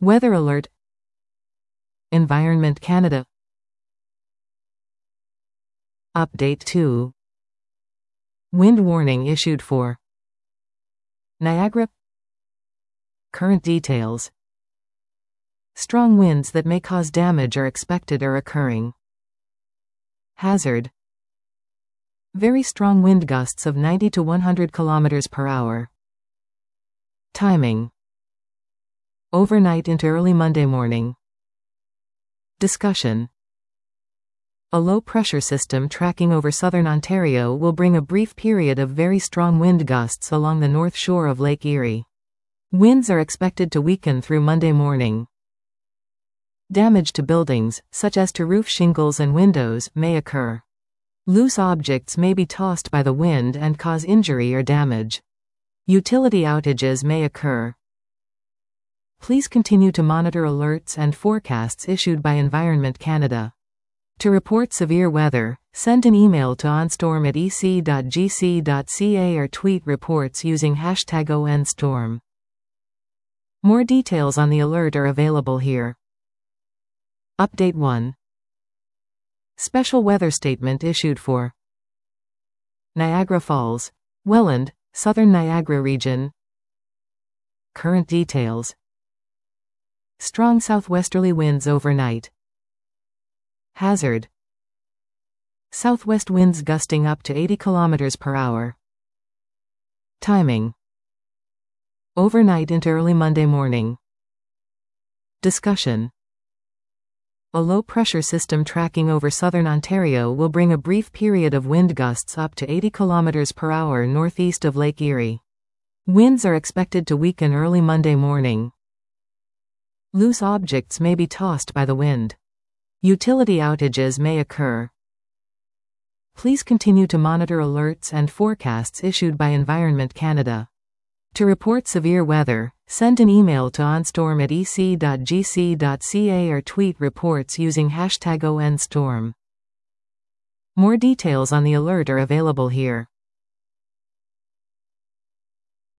Weather alert. Environment Canada. Update 2. Wind warning issued for Niagara. Current details. Strong winds that may cause damage are expected or occurring. Hazard. Very strong wind gusts of 90 to 100 km per hour. Timing. Overnight into early Monday morning. Discussion. A low-pressure system tracking over southern Ontario will bring a brief period of very strong wind gusts along the north shore of Lake Erie. Winds are expected to weaken through Monday morning. Damage to buildings, such as to roof shingles and windows, may occur. Loose objects may be tossed by the wind and cause injury or damage. Utility outages may occur. Please continue to monitor alerts and forecasts issued by Environment Canada. To report severe weather, send an email to onstorm@ec.gc.ca or tweet reports using #ONStorm. More details on the alert are available here. Update 1. Special weather statement issued for Niagara Falls, Welland, Southern Niagara region. Current details. Strong southwesterly winds overnight. Hazard. Southwest winds gusting up to 80 km per hour. Timing. Overnight into early Monday morning. Discussion. A low-pressure system tracking over southern Ontario will bring a brief period of wind gusts up to 80 km per hour northeast of Lake Erie. Winds are expected to weaken early Monday morning. Loose objects may be tossed by the wind. Utility outages may occur. Please continue to monitor alerts and forecasts issued by Environment Canada. To report severe weather, send an email to onstorm@ec.gc.ca or tweet reports using #ONStorm. More details on the alert are available here.